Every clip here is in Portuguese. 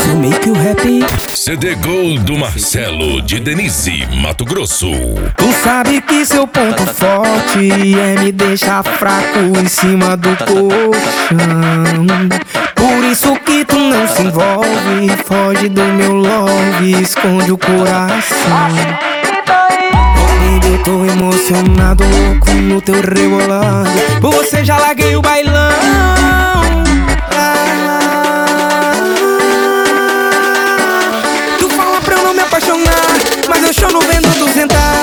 to make you happy. CD Gol do Marcelo, de Denise, Mato Grosso. Tu sabe que seu ponto forte é me deixar fraco em cima do colchão. Por isso que tu não se envolve, foge do meu love, esconde o coração. Eu tô emocionado, louco no teu rebolado. Por você já larguei o bailão. Tu fala pra eu não me apaixonar, mas eu choro vendo tu sentar.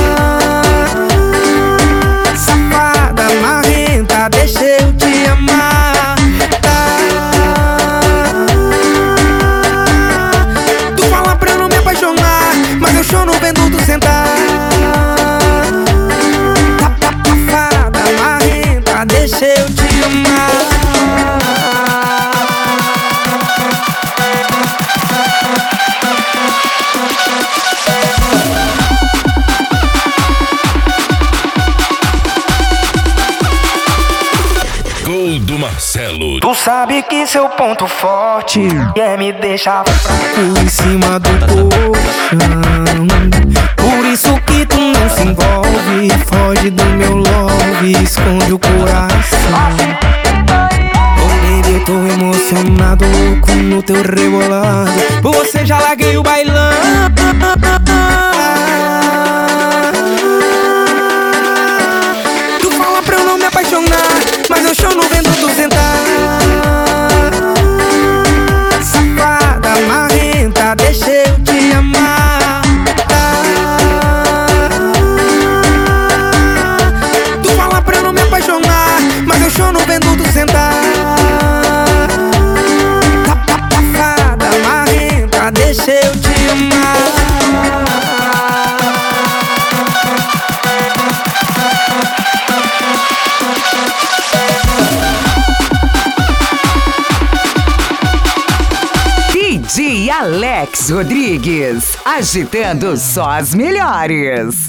Safada, marrenta, deixa eu te amar. Tu fala pra eu não me apaixonar, mas eu choro vendo tu sentar. Deixa eu te amar. Gol do Marcelo. Tu sabe que seu ponto forte é me deixar fraco em cima do colchão. Por isso que tu não se envolve, foge do meu love, esconde o coração. Oh baby, eu tô emocionado, louco no teu rebolado. Por você já larguei o bailão. Tu fala pra eu não me apaixonar, mas eu choro vendo tu sentar. Safada, marrenta, deixa eu te amar. Tu fala pra eu não me apaixonar, mas eu choro vendo tu sentar. Safada, marrenta, deixa eu te amar. DJ Alex Rodrigues, agitando só as melhores.